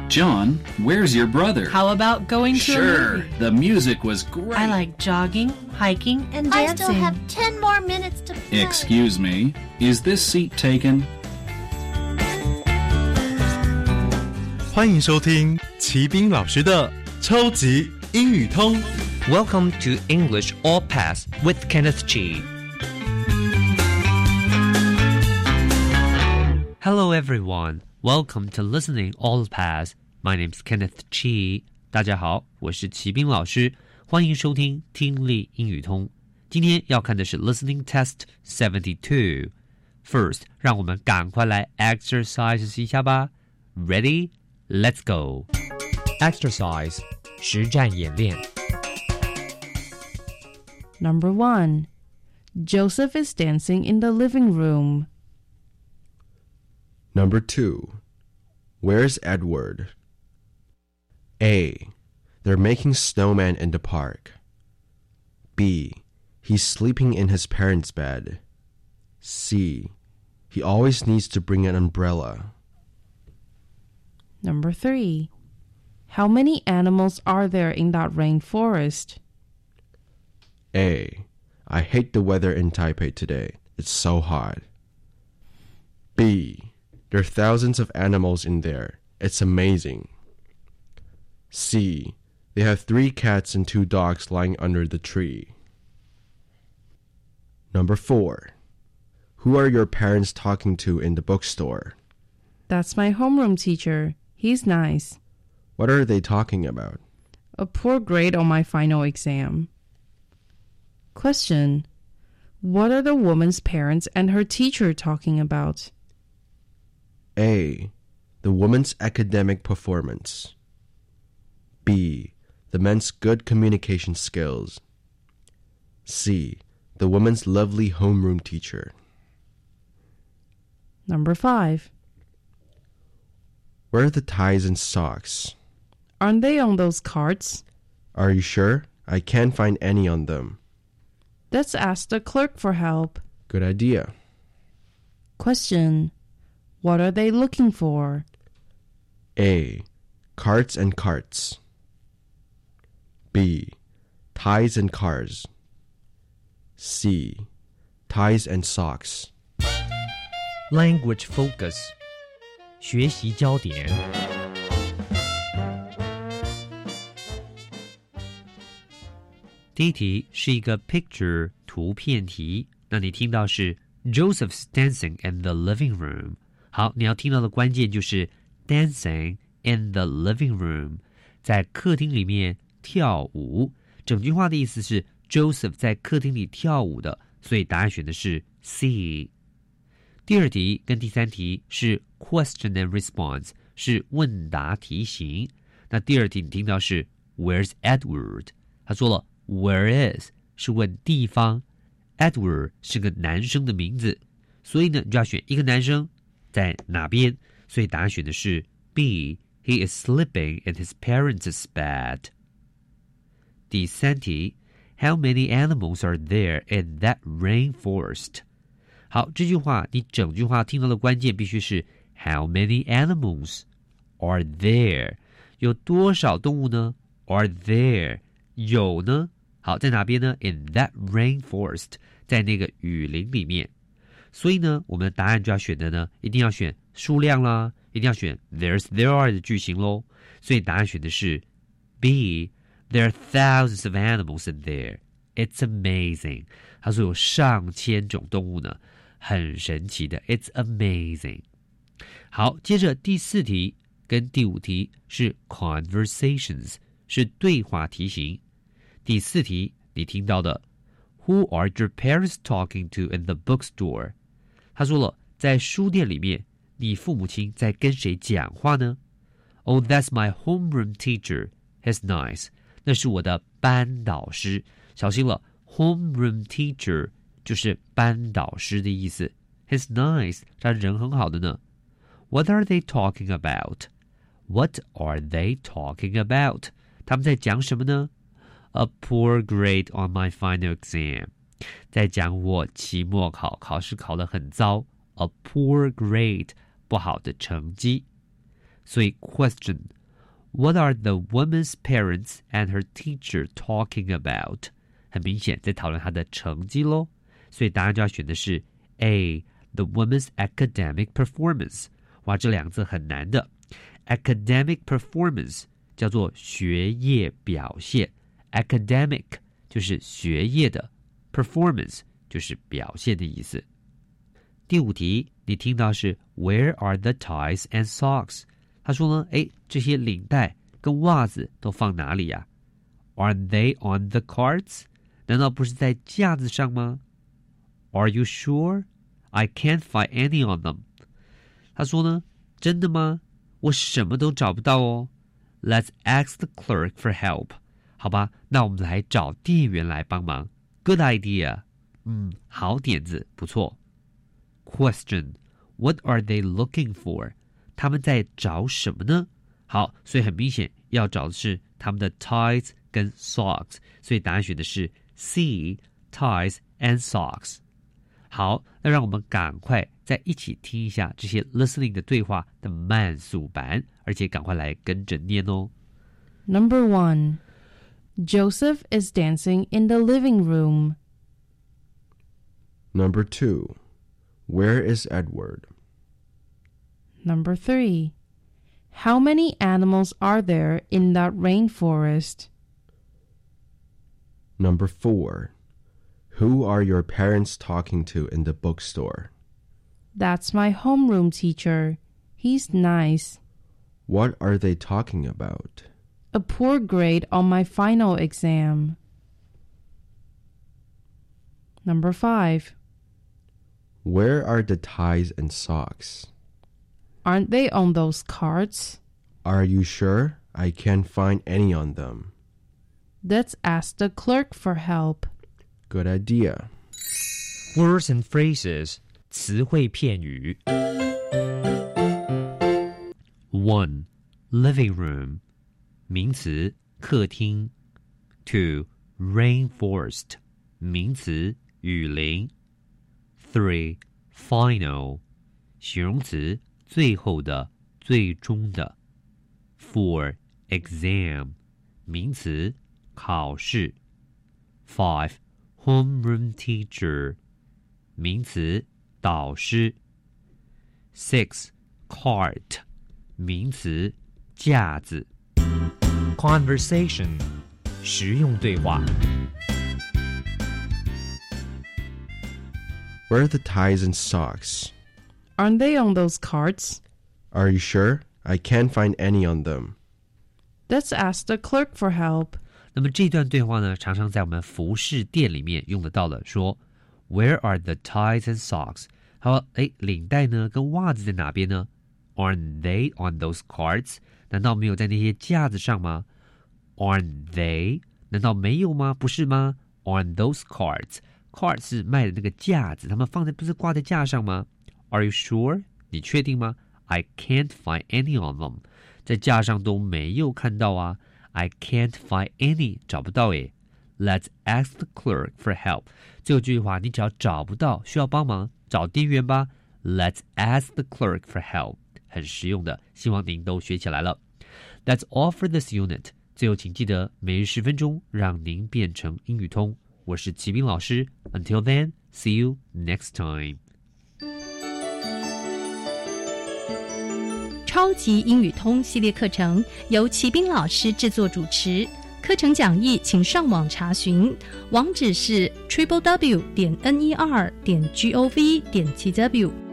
John, where's your brother? How about going to a Sure, movie? the music was great. I like jogging, hiking, and I dancing. still have 10 more minutes to play. Excuse me, is this seat taken? 欢迎收听齐斌老师的超级英语通。 Welcome to English All Pass with Kenneth Chi. Hello everyone, welcome to Listening All Pass. My name's Kenneth Chi. 大家好，我是齐斌老师，欢迎收听听力英语通。今天要看的是 Listening Test 72. First, 让我们赶快来 exercise 一下吧。Ready? Let's go. Exercise 实战演练 Number 1. Joseph is dancing in the living room. Number 2. Where's Edward? A. They're making snowman in the park. B. He's sleeping in his parents' bed. C. He always needs to bring an umbrella. Number 3. How many animals are there in that rainforest? A. I hate the weather in Taipei today. It's so hot. B. There are thousands of animals in there. It's amazing. C. They have 3 cats and 2 dogs lying under the tree. Number 4. Who are your parents talking to in the bookstore? That's my homeroom teacher. He's nice. What are they talking about? A poor grade on my final exam. Question. What are the woman's parents and her teacher talking about? A. The woman's academic performance. B. The men's good communication skills. C. The woman's lovely homeroom teacher. Number 5. Where are the ties and socks? Aren't they on those cards? Are you sure? I can't find any on them. Let's ask the clerk for help. Good idea. Question. What are they looking for? A. Cards and carts. B. Ties and cars. C. Ties and socks. Language focus 学习焦点第一题是一个 picture 图片题，那你听到是 Joseph's dancing in the living room。 好，你要听到的关键就是 dancing in the living room， 在客厅里面跳舞。整句话的意思是 Joseph 在客厅里跳舞的，所以答案选的是 C。 第二题跟第三题是 question and response， 是问答题型。那第二题你听到是 Where's Edward？ 他说了 Where is 是问地方， Edward 是个男生的名字，所以呢你就要选一个男生在哪边，所以答案选的是 B。 He is sleeping in his parents' bed。 第三题 How many animals are there in that rainforest？ 好，这句话你整句话听到的关键必须是 How many animals are there？ 有多少动物呢？ Are there 有呢？好，在哪边呢？ In that rainforest， 在那个雨林里面。所以呢我们的答案就要选的呢一定要选数量啦，一定要选 there are 的句型咯。所以答案选的是 B。 There are thousands of animals in there. It's amazing。 他说有上千种动物呢，很神奇的 It's amazing。 好，接着第四题跟第五题是 conversations， 是对话题型。第四题你听到的 Who are your parents talking to in the bookstore？ 他说了在书店里面你父母亲在跟谁讲话呢？ Oh, that's my homeroom teacher. He's nice。 那是我的班导师。小心了， homeroom teacher 就是班导师的意思。 He's nice， 他人很好的呢。 What are they talking about？ What are they talking about？ 他们在讲什么呢？ A poor grade on my final exam， 在讲我期末考试考得很糟。 A poor grade， 不好的成绩。所以 question What are the woman's parents and her teacher talking about? 很明显在讨论她的成绩咯，所以答案就要选的是 A, the woman's academic performance. 哇，这两个字很难的。Academic performance 叫做学业表现， academic 就是学业的， performance 就是表现的意思。第5题，你听到是 Where are the ties and socks? 他说呢，这些领带跟袜子都放哪里呀？Are they on the carts? 难道不是在架子上吗？ Are you sure? I can't find any on them. 他说呢，真的吗？我什么都找不到哦。Let's ask the clerk for help. 好吧，那我们来找店员来帮忙。Good idea. 好点子，不错。Question, what are they looking for? 他们在找什么呢？好，所以很明显要找的是他们的 ties 跟 socks, 所以答案选的是 C, ties and socks. 好，那让我们赶快再一起听一下这些 listening 的对话的慢速版，而且赶快来跟着念哦。 Number 1. Joseph is dancing in the living room. Number 2. Where is Edward? Number 3. How many animals are there in that rainforest? Number 4. Who are your parents talking to in the bookstore? That's my homeroom teacher. He's nice. What are they talking about? A poor grade on my final exam. Number 5. Where are the ties and socks? Aren't they on those cards? Are you sure? I can't find any on them. Let's ask the clerk for help. Good idea. Words and phrases 词汇片语。 1. Living room 名词客厅。 2. Rainforest 名词雨林。 3. Final 形容词最后的最终的。 4. Exam 名词考试。 5. Homeroom teacher 名词导师。 6. Cart 名词架子。 Conversation 实用对话。 Where are the ties and socks? Aren't they on those cards? Are you sure? I can't find any on them. Let's ask the clerk for help. 那么这段对话呢，常常在我们服饰店里面用得到的，说 Where are the ties and socks? 好，领带呢跟袜子在哪边呢？ Aren't they on those cards? 难道没有在那些架子上吗？ Aren't they? 难道没有吗？不是吗？ On those cards. Cards 是卖的那个架子，他们放在不是挂在架上吗？ Are you sure? 你确定吗？ I can't find any on them. 在架上都没有看到啊。I can't find any 找不到诶。 Let's ask the clerk for help. 最后这句话你只要找不到需要帮忙找店员吧。 Let's ask the clerk for help. 很实用的，希望您都学起来了。 That's all for this unit. 最后请记得每日10分钟让您变成英语通。我是齐斌老师。 Until then, see you next time. 超级英语通系列课程由齐斌老师制作主持，课程讲义请上网查询，网址是 www.ner.gov.tw